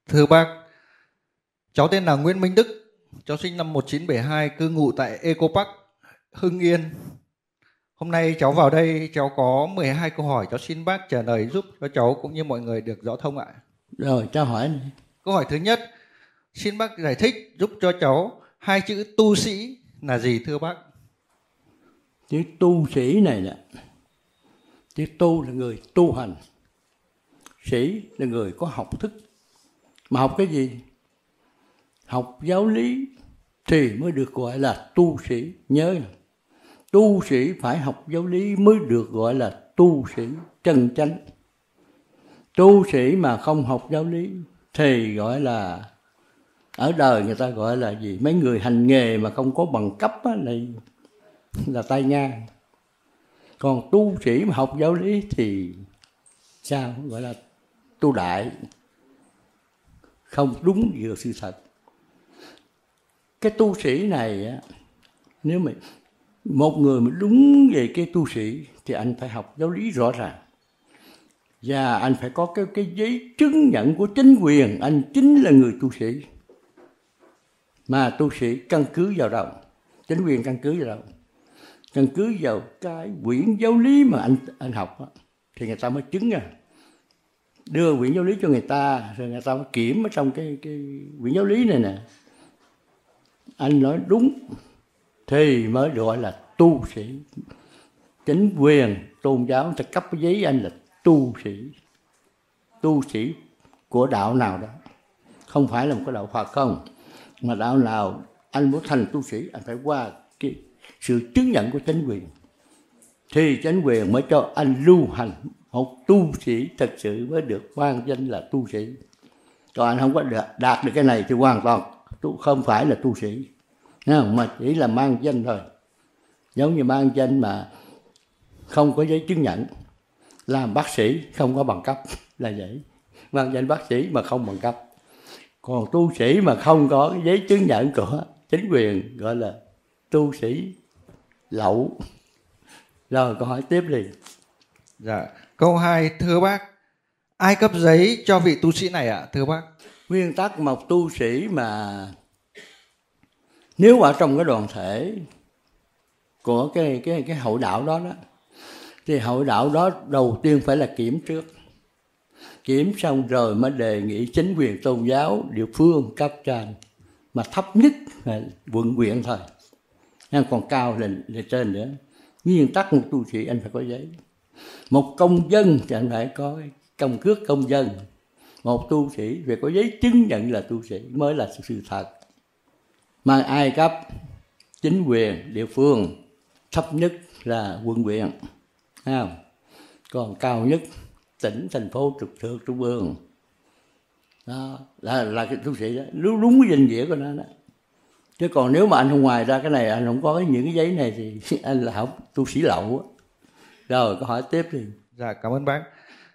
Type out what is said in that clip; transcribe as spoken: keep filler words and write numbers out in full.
Thưa bác, cháu tên là Nguyễn Minh Đức, cháu sinh năm một nghìn chín trăm bảy mươi hai, cư ngụ tại Eco Park, Hưng Yên. Hôm nay cháu vào đây, cháu có mười hai câu hỏi, cháu xin bác trả lời giúp cho cháu cũng như mọi người được rõ thông ạ. Rồi, cháu hỏi này. Câu hỏi thứ nhất, xin bác giải thích giúp cho cháu hai chữ tu sĩ là gì thưa bác? Chữ tu sĩ này nè, chữ tu là người tu hành, sĩ là người có học thức. Mà học cái gì? Học giáo lý thì mới được gọi là tu sĩ. Nhớ, tu sĩ phải học giáo lý mới được gọi là tu sĩ chân chánh. Tu sĩ mà không học giáo lý thì gọi là, ở đời người ta gọi là gì? Mấy người hành nghề mà không có bằng cấp á, này là tay ngang. Còn tu sĩ mà học giáo lý thì sao? Gọi là tu đại, không đúng vừa sự thật. Cái tu sĩ này á, nếu mà một người mà đúng về cái tu sĩ thì anh phải học giáo lý rõ ràng, và anh phải có cái, cái giấy chứng nhận của chính quyền anh chính là người tu sĩ. Mà tu sĩ căn cứ vào đâu? Chính quyền căn cứ vào đâu? Căn cứ vào cái quyển giáo lý mà anh anh học đó, thì người ta mới chứng ra. Đưa quyển giáo lý cho người ta, rồi người ta mới kiểm ở trong cái, cái quyển giáo lý này nè. Anh nói đúng thì mới gọi là tu sĩ. Chính quyền tôn giáo người ta cấp cái giấy anh là tu sĩ. Tu sĩ của đạo nào đó, không phải là một cái đạo Phật không, mà đạo nào anh muốn thành tu sĩ anh phải qua cái sự chứng nhận của chính quyền, thì chính quyền mới cho anh lưu hành. Một tu sĩ thật sự mới được ban danh là tu sĩ. Còn anh không có đạt được cái này thì hoàn toàn không phải là tu sĩ, mà chỉ là mang danh thôi. Giống như mang danh mà không có giấy chứng nhận, làm bác sĩ không có bằng cấp là vậy. Mang danh bác sĩ mà không bằng cấp. Còn tu sĩ mà không có giấy chứng nhận của chính quyền gọi là tu sĩ lậu. Rồi câu hỏi tiếp đi. Dạ. Câu hai, thưa bác, ai cấp giấy cho vị tu sĩ này ạ, thưa bác? Nguyên tắc một tu sĩ mà nếu ở trong cái đoàn thể của cái cái cái hội đạo đó đó, thì hội đạo đó đầu tiên phải là kiểm trước. Kiểm xong rồi mới đề nghị chính quyền tôn giáo địa phương cấp cho anh. Mà thấp nhất là quận huyện thôi, còn cao lên lên trên nữa. Nguyên tắc một tu sĩ anh phải có giấy. Một công dân thì anh phải có căn cước công dân. Một tu sĩ phải có giấy chứng nhận là tu sĩ mới là sự thật. Mà ai cấp? Chính quyền địa phương, thấp nhất là quận huyện, còn cao nhất tỉnh, thành phố, trực thuộc trung ương. Đó là, là cái tu sĩ đó, đúng, đúng cái danh nghĩa của nó đó. Chứ còn nếu mà anh không ngoài ra cái này, anh không có những cái giấy này thì anh là học tu sĩ lậu. Rồi câu hỏi tiếp đi. Dạ, cảm ơn bác.